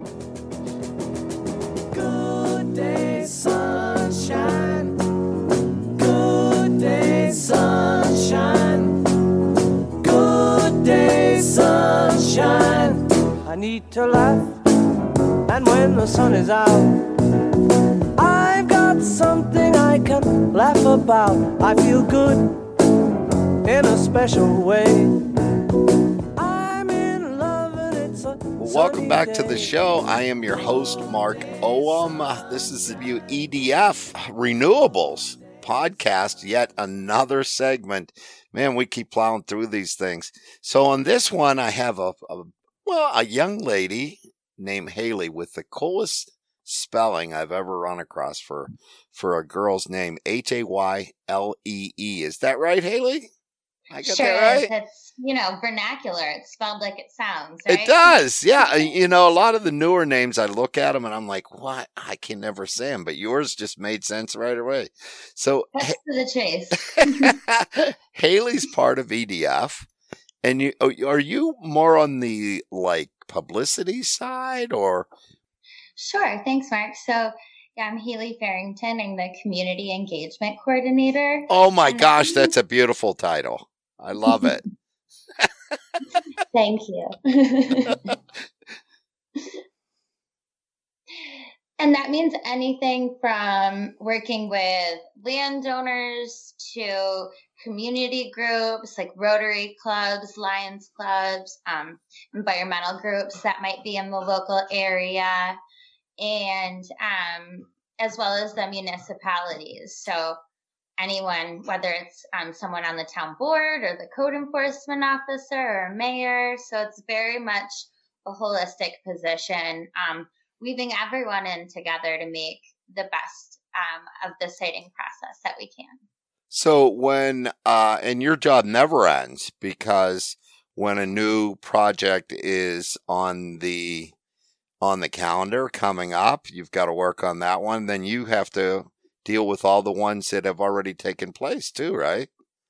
Good day, sunshine. Good day, sunshine. Good day, sunshine. I need to laugh, and when the sun is out, I've got something I can laugh about. I feel good in a special way. I'm in love and it's a Welcome back to the show. I am your host, Mark Oam. This is the EDF Renewables podcast, yet another segment. Man, we keep plowing through these things. So on this one, I have a young lady named Haley with the coolest spelling I've ever run across for a girl's name, Haylee. Is that right, Haley? I got sure that right? It's, vernacular. It's spelled like it sounds, right? It does. Yeah. A lot of the newer names, I look at them and I'm like, what? I can never say them, but yours just made sense right away. So That's to the chase. Haley's part of EDF. And are you more on the publicity side or? Sure. Thanks, Mark. So, yeah, I'm Haley Farrington. I'm the Community Engagement Coordinator. Oh, my gosh. That's a beautiful title. I love it. Thank you. And that means anything from working with landowners to community groups like Rotary clubs, Lions clubs, environmental groups that might be in the local area, and as well as the municipalities. So anyone, whether it's someone on the town board or the code enforcement officer or a mayor. So it's very much a holistic position, weaving everyone in together to make the best of the siting process that we can. So when, and your job never ends, because when a new project is on the calendar coming up, you've got to work on that one. Then you have to deal with all the ones that have already taken place too, right?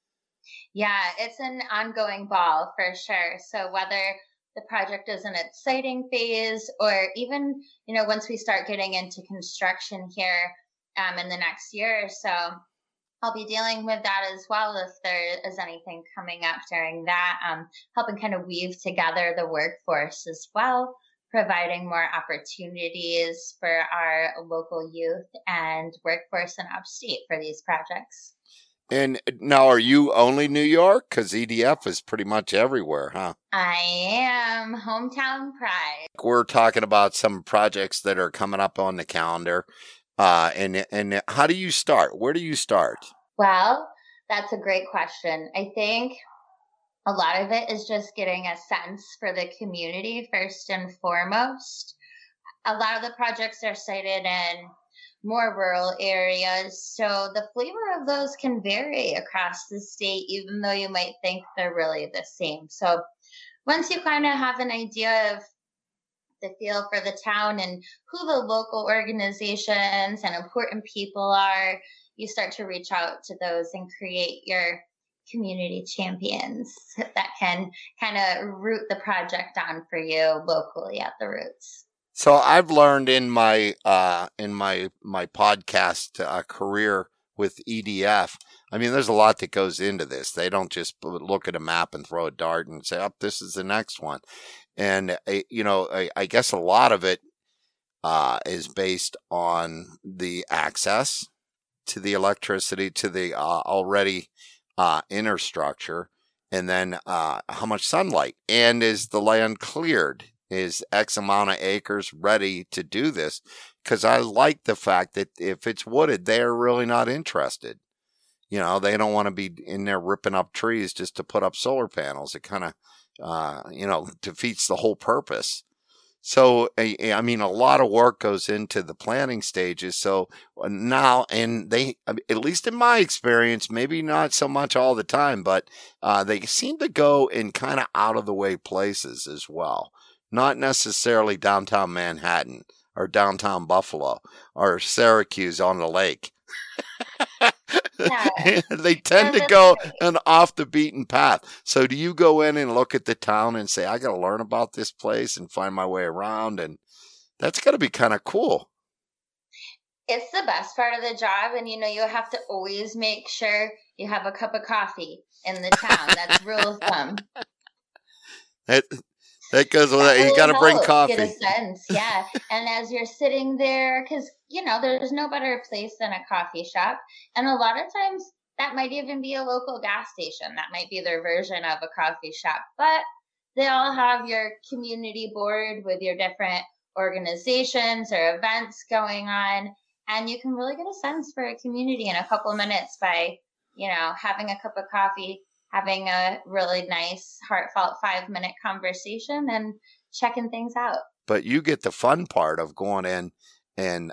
Yeah, it's an ongoing ball for sure. So whether the project is in its siting phase or even, once we start getting into construction here in the next year or so, I'll be dealing with that as well if there is anything coming up during that, helping kind of weave together the workforce as well, providing more opportunities for our local youth and workforce in upstate for these projects. And now, are you only New York? Because EDF is pretty much everywhere, huh? I am. Hometown pride. We're talking about some projects that are coming up on the calendar. And how do you start? Where do you start? Well, that's a great question. I think a lot of it is just getting a sense for the community first and foremost. A lot of the projects are sited in more rural areas, so the flavor of those can vary across the state, even though you might think they're really the same. So once you kind of have an idea of the feel for the town and who the local organizations and important people are, you start to reach out to those and create your community champions that can kind of root the project on for you locally at the roots. So I've learned in my podcast career with EDF, I mean, there's a lot that goes into this. They don't just look at a map and throw a dart and say, oh, this is the next one. And, I guess a lot of it is based on the access to the electricity, to the already inner structure, and then how much sunlight. And is the land cleared? Is X amount of acres ready to do this? Because I like the fact that if it's wooded, they're really not interested. They don't want to be in there ripping up trees just to put up solar panels. It kind of, defeats the whole purpose. So, I mean, a lot of work goes into the planning stages. So now, and they, at least in my experience, maybe not so much all the time, but they seem to go in kind of out of the way places as well. Not necessarily downtown Manhattan or downtown Buffalo or Syracuse on the lake. Yeah. They tend to go an off the beaten path. So do you go in and look at the town and say, I got to learn about this place and find my way around? And That's got to be kind of cool. It's the best part of the job. And, you have to always make sure you have a cup of coffee in the town. That's rule of thumb. That goes with That it. You really got to bring helps coffee. get a sense, yeah. And as you're sitting there, because, there's no better place than a coffee shop. And a lot of times that might even be a local gas station. That might be their version of a coffee shop. But they all have your community board with your different organizations or events going on. And you can really get a sense for a community in a couple of minutes by, having a cup of coffee, having a really nice, heartfelt 5-minute conversation and checking things out. But you get the fun part of going in and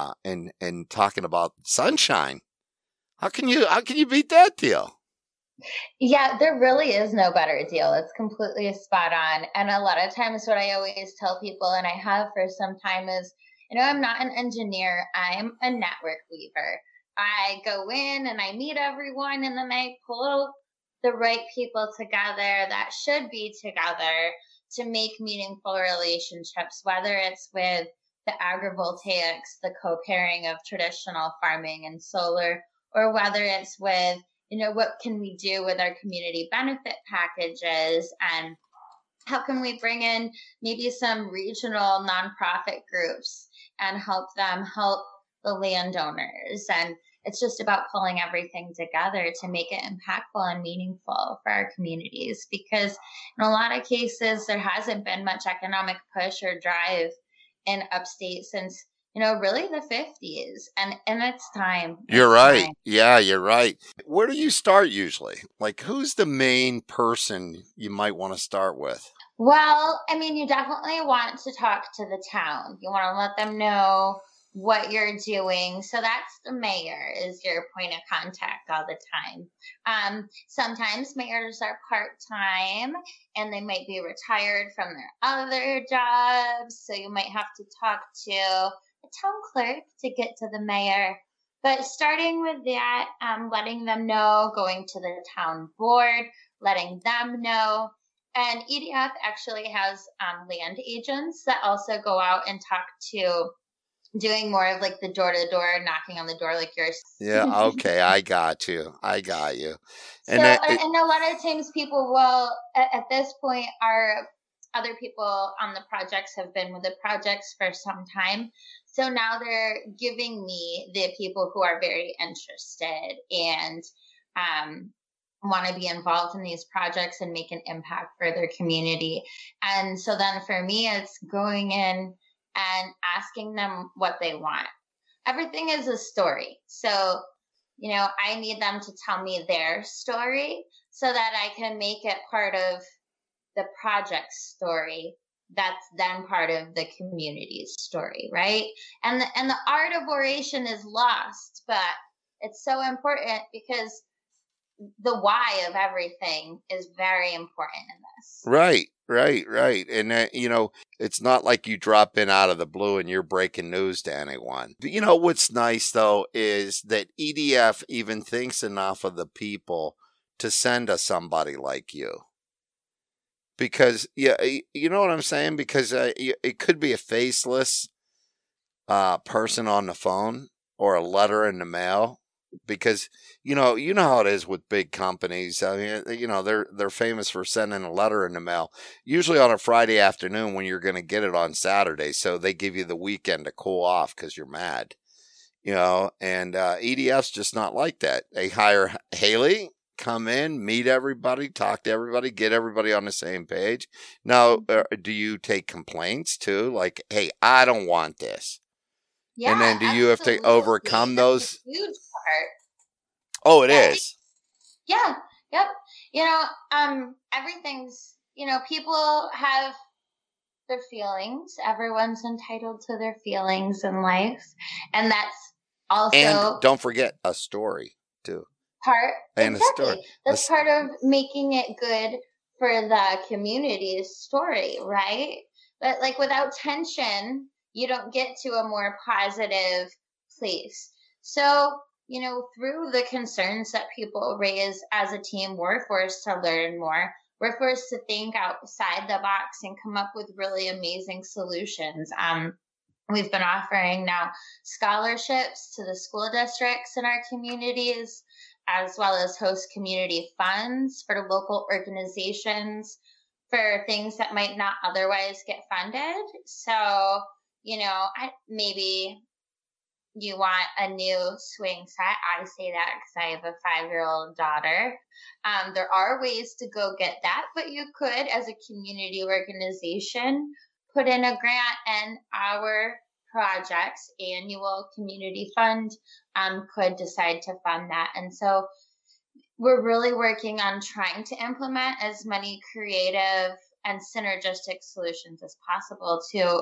talking about sunshine. How can you beat that deal? Yeah, there really is no better deal. It's completely spot on. And a lot of times what I always tell people, and I have for some time, is, I'm not an engineer. I'm a network weaver. I go in and I meet everyone, and then I pull the right people together that should be together to make meaningful relationships, whether it's with the agrivoltaics, the co-pairing of traditional farming and solar, or whether it's with, what can we do with our community benefit packages, and how can we bring in maybe some regional nonprofit groups and help them help the landowners. And it's just about pulling everything together to make it impactful and meaningful for our communities, because in a lot of cases, there hasn't been much economic push or drive in upstate since, really the 50s. And it's time. You're right. Yeah, you're right. Where do you start usually? Like, who's the main person you might want to start with? Well, you definitely want to talk to the town. You want to let them know what you're doing. So that's the mayor is your point of contact all the time. Sometimes mayors are part-time and they might be retired from their other jobs. So you might have to talk to a town clerk to get to the mayor. But starting with that, letting them know, going to the town board, letting them know. And EDF actually has land agents that also go out and talk to, doing more of like the door-to-door, knocking on the door like yours. Yeah, okay, I got you. And a lot of times people will, at this point, our other people on the projects have been with the projects for some time. So now they're giving me the people who are very interested and want to be involved in these projects and make an impact for their community. And so then for me, it's going in and asking them what they want. Everything is a story. So, I need them to tell me their story so that I can make it part of the project story. That's then part of the community's story, right? And the art of oration is lost, but it's so important because the why of everything is very important in this. Right. And, it's not like you drop in out of the blue and you're breaking news to anyone. But what's nice, though, is that EDF even thinks enough of the people to send us somebody like you. Because, yeah, you know what I'm saying? Because it could be a faceless person on the phone or a letter in the mail. Because you know how it is with big companies. I mean, they're famous for sending a letter in the mail, usually on a Friday afternoon when you're going to get it on Saturday. So they give you the weekend to cool off because you're mad, And EDF's just not like that. They hire Haley, come in, meet everybody, talk to everybody, get everybody on the same page. Now, do you take complaints too? Like, hey, I don't want this. Yeah, and then do you have to overcome those? Huge part. Oh, it is. Yeah. Yep. Everything's, people have their feelings. Everyone's entitled to their feelings in life. And that's also. And don't forget a story too. Exactly. A story. That's part of making it good for the community's story, right? But like without tension, you don't get to a more positive place. So, through the concerns that people raise as a team, we're forced to learn more. We're forced to think outside the box and come up with really amazing solutions. We've been offering now scholarships to the school districts in our communities, as well as host community funds for local organizations for things that might not otherwise get funded. So, maybe you want a new swing set. I say that because I have a 5-year-old daughter. There are ways to go get that, but you could, as a community organization, put in a grant, and our project's annual community fund could decide to fund that. And so we're really working on trying to implement as many creative and synergistic solutions as possible to,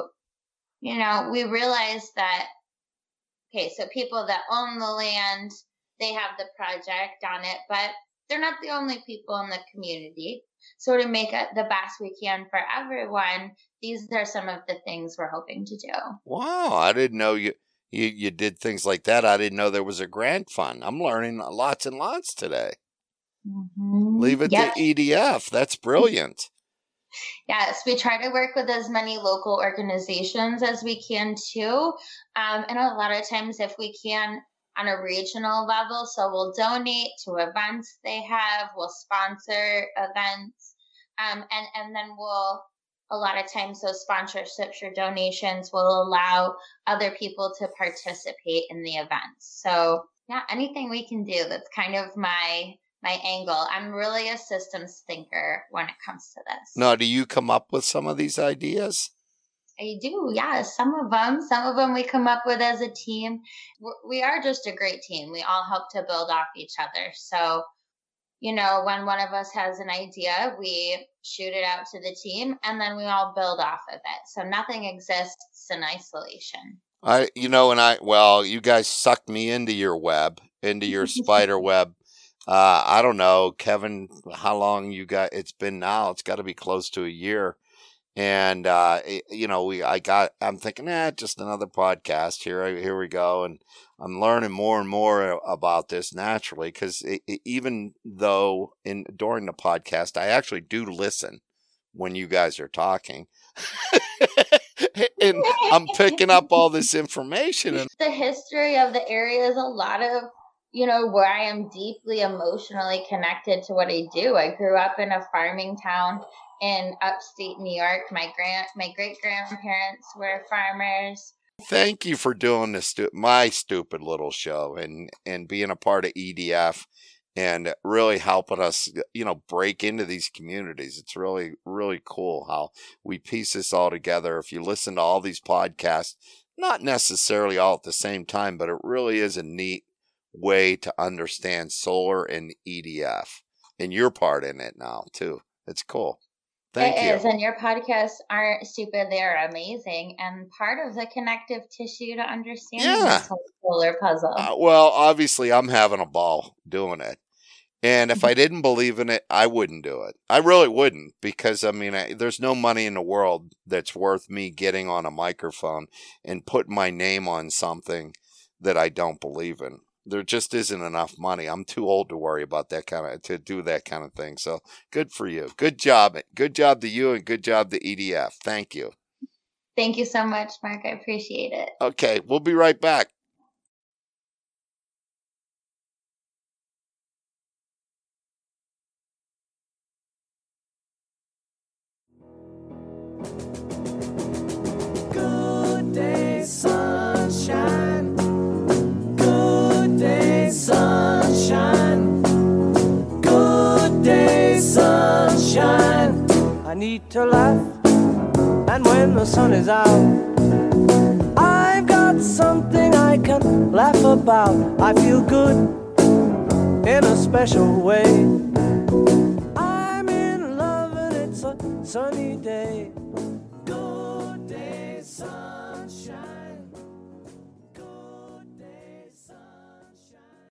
we realize that, okay, so people that own the land, they have the project on it, but they're not the only people in the community. So to make it the best we can for everyone, these are some of the things we're hoping to do. Wow, I didn't know you did things like that. I didn't know there was a grant fund. I'm learning lots and lots today. Mm-hmm. Leave it to EDF. That's brilliant. Yes, we try to work with as many local organizations as we can too. And a lot of times if we can on a regional level, so we'll donate to events they have, we'll sponsor events, and then a lot of times those sponsorships or donations will allow other people to participate in the events. So yeah, anything we can do, that's kind of my angle. I'm really a systems thinker when it comes to this. Now, do you come up with some of these ideas? I do, yeah. Some of them we come up with as a team. We are just a great team. We all help to build off each other. So, when one of us has an idea, we shoot it out to the team, and then we all build off of it. So nothing exists in isolation. You guys sucked me into your web, into your spider web. I don't know, Kevin, how long you got? It's been now. It's got to be close to a year. And, I'm thinking, just another podcast. Here we go. And I'm learning more and more about this naturally, because even though during the podcast, I actually do listen when you guys are talking. And I'm picking up all this information. And the history of the area is a lot of, where I am deeply emotionally connected to what I do. I grew up in a farming town in upstate New York. My great-grandparents were farmers. Thank you for doing this, my stupid little show, and being a part of EDF and really helping us, break into these communities. It's really, really cool how we piece this all together. If you listen to all these podcasts, not necessarily all at the same time, but it really is a neat way to understand solar and EDF and your part in it now too. It's cool. Thank you. It is, and your podcasts aren't stupid; they're amazing, and part of the connective tissue to understanding this whole solar puzzle. Well, obviously, I'm having a ball doing it, and if I didn't believe in it, I wouldn't do it. I really wouldn't, because there's no money in the world that's worth me getting on a microphone and putting my name on something that I don't believe in. There just isn't enough money. I'm too old to worry about to do that kind of thing. So good for you. Good job. Good job to you, and good job to EDF. Thank you. Thank you so much, Mark. I appreciate it. Okay. We'll be right back. Good day, sunshine. Sunshine, good day, sunshine. I need to laugh, and when the sun is out, I've got something I can laugh about. I feel good in a special way. I'm in love and it's a sunny day.